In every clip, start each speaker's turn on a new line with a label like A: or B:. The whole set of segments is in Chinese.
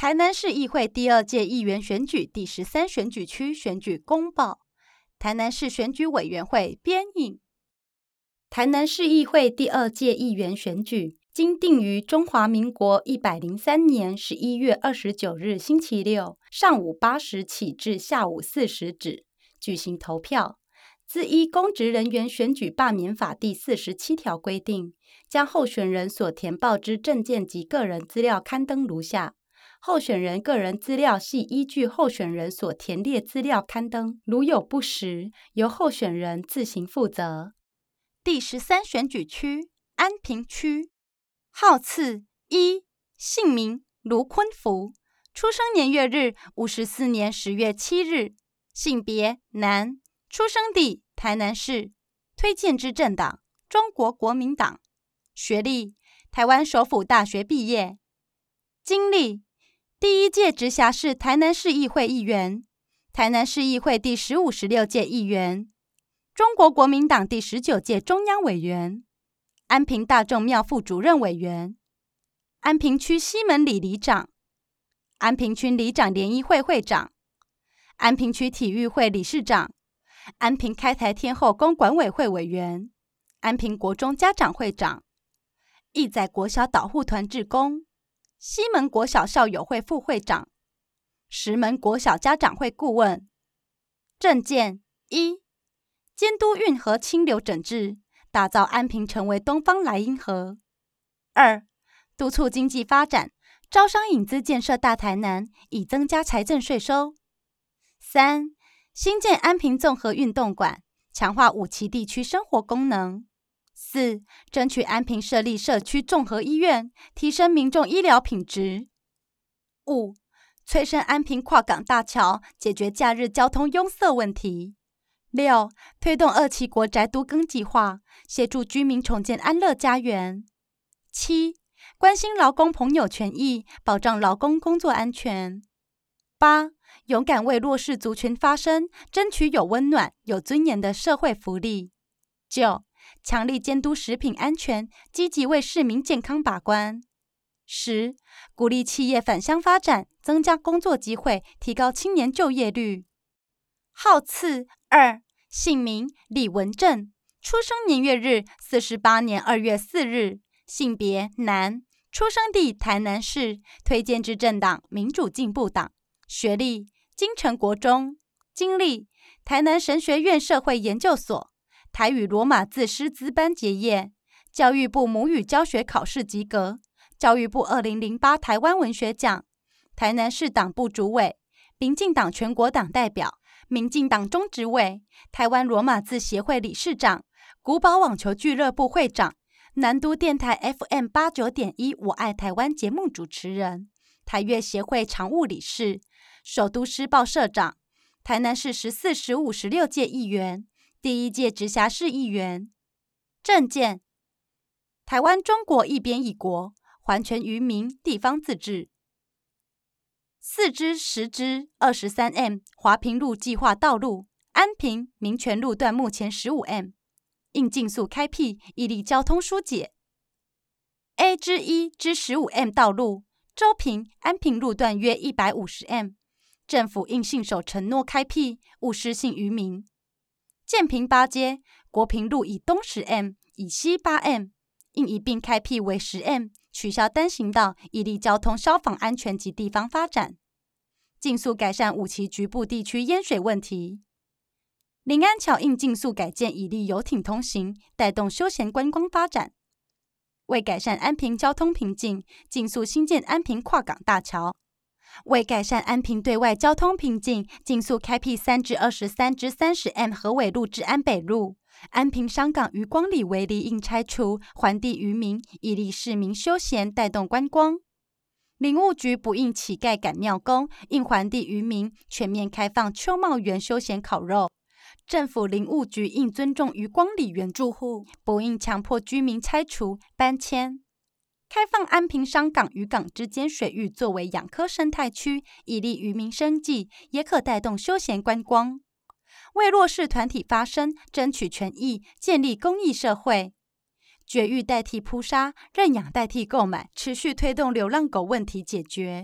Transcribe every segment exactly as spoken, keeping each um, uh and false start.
A: 台南市议会第二届议员选举第十三选举区选举公报，台南市选举委员会编印。台南市议会第二届议员选举，经定于中华民国一百零三年十一月二十九日星期六上午八时起至下午四时止举行投票。自依公职人员选举罢免法第四十七条规定，将候选人所填报之证件及个人资料刊登如下。候选人个人资料系依据候选人所填列资料刊登，如有不实，由候选人自行负责。第十三选举区安平区，号次一，姓名卢坤福，出生年月日五十四年十月七日，性别男，出生地台南市，推荐之政党中国国民党，学历台湾首府大学毕业，经历第一届直辖市台南市议会议员，台南市议会第十五、十六届议员，中国国民党第十九届中央委员，安平大众庙副主任委员，安平区西门里里长，安平区里长联谊会会长，安平区体育会理事长，安平开台天后宫管委会委员，安平国中家长会长，义载国小导护团志工，西门国小校友会副会长，石门国小家长会顾问。政见一，监督运河清流整治，打造安平成为东方莱茵河。二，督促经济发展，招商引资建设大台南，以增加财政税收。三，新建安平综合运动馆，强化五期地区生活功能。四，争取安平设立社区综合医院，提升民众医疗品质。五，催生安平跨港大桥，解决假日交通拥塞问题。六，推动二期国宅都更计划，协助居民重建安乐家园。七，关心劳工朋友权益，保障劳工工作安全。八，勇敢为弱势族群发声，争取有温暖、有尊严的社会福利。九，强力监督食品安全，积极为市民健康把关。十，鼓励企业返乡发展，增加工作机会，提高青年就业率。号次二，姓名李文正，出生年月日四十八年二月四日，性别男，出生地台南市，推荐之政党民主进步党，学历金城国中，经历台南神学院社会研究所，台语罗马字师资班结业，教育部母语教学考试及格，教育部二零零八台湾文学奖，台南市党部主委，民进党全国党代表，民进党中执委，台湾罗马字协会理事长，古堡网球俱乐部会长，南都电台 F M 八九点一我爱台湾节目主持人，台乐协会常务理事，首都时报社长，台南市十四、十五、十六届议员，第一届直辖市议员。政见：台湾中国一边一国，还权于民，地方自治。四支、十支、二十三 M 华平路计划道路，安平民权路段目前十五 M， 应尽速开辟，以利交通疏解。A 之一至十五 M 道路，周平安平路段约一百五十 M， 政府应信守承诺开辟，勿失信于民。建平八街，国平路以东十 M， 以西八 M， 应一并开辟为十 M， 取消单行道，以利交通消防安全及地方发展。尽速改善五期局部地区淹水问题。林安桥应尽速改建，以利游艇通行，带动休闲观光发展。为改善安平交通瓶颈，尽速兴建安平跨港大桥。为改善安平对外交通瓶颈，尽速开辟三至二十三至三十 M 河尾路至安北路。安平商港渔光里围篱应拆除，还地于民，以利市民休闲，带动观光。林务局不应乞丐赶庙公，应还地于民，全面开放秋茂园休闲烤肉。政府林务局应尊重渔光里原住户，不应强迫居民拆除搬迁。开放安平商港与港之间水域作为养科生态区，以利渔民生计，也可带动休闲观光。为弱势团体发声，争取权益，建立公益社会。绝育代替扑杀，认养代替购买，持续推动流浪狗问题解决。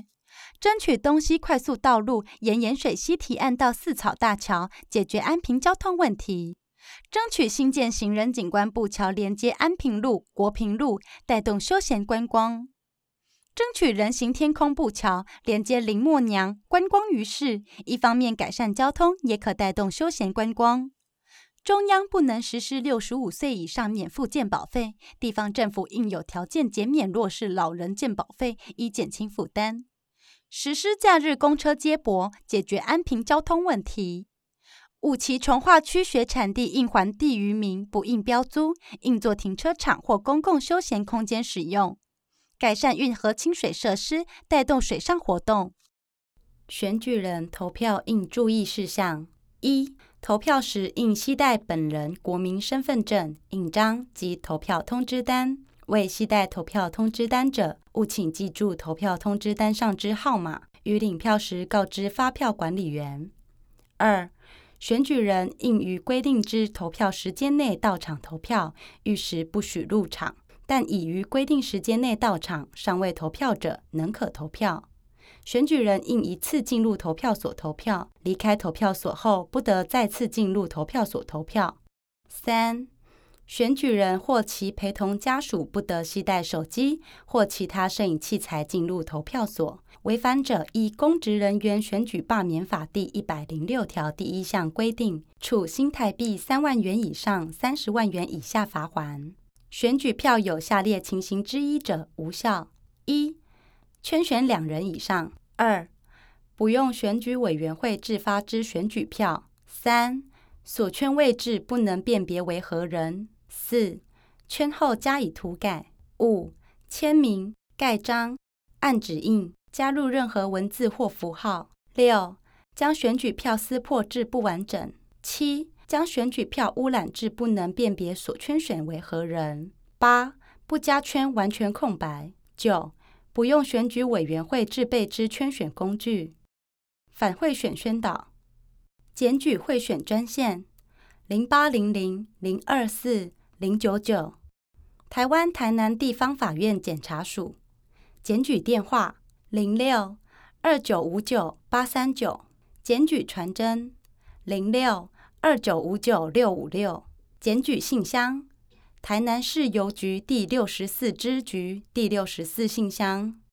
A: 争取东西快速道路沿盐水溪提案到四草大桥，解决安平交通问题；争取新建行人景观步桥连接安平路、国平路，带动休闲观光；争取人行天空步桥连接林默娘、观光鱼市，一方面改善交通，也可带动休闲观光。中央不能实施六十五岁以上免付健保费，地方政府应有条件减免弱势老人健保费，以减轻负担。实施假日公车接驳，解决安平交通问题。五期重划区学产地应还地于民，不应标租，应作停车场或公共休闲空间使用。改善运河清水设施，带动水上活动。选举人投票应注意事项：一、投票时应携带本人国民身份证、印章及投票通知单。未携带投票通知单者，务请记住投票通知单上之号码，于领票时告知发票管理员。二、选举人应于规定之投票时间内到场投票，逾时不许入场，但已于规定时间内到场尚未投票者，能可投票。选举人应一次进入投票所投票，离开投票所后不得再次进入投票所投票。三、选举人或其陪同家属不得携带手机或其他摄影器材进入投票所，违反者依《公职人员选举罢免法》第一百零六条第一项规定，处新台币三万元以上三十万元以下罚锾。选举票有下列情形之一者，无效：一、圈选两人以上；二、不用选举委员会制发之选举票；三、所圈位置不能辨别为何人；四、圈后加以涂改；五、签名、盖章、按指印、加入任何文字或符号；六、将选举票撕破至不完整；七、将选举票污染至不能辨别所圈选为何人；八、不加圈完全空白；九、不用选举委员会制备之圈选工具。反贿选宣导：检举贿选专线零八零零零二四零九九，台湾台南地方法院检察署；检举电话零六二九五九八三九，检举传真零六二九五九六五六，检举信箱台南市邮局第六十四支局第六十四信箱。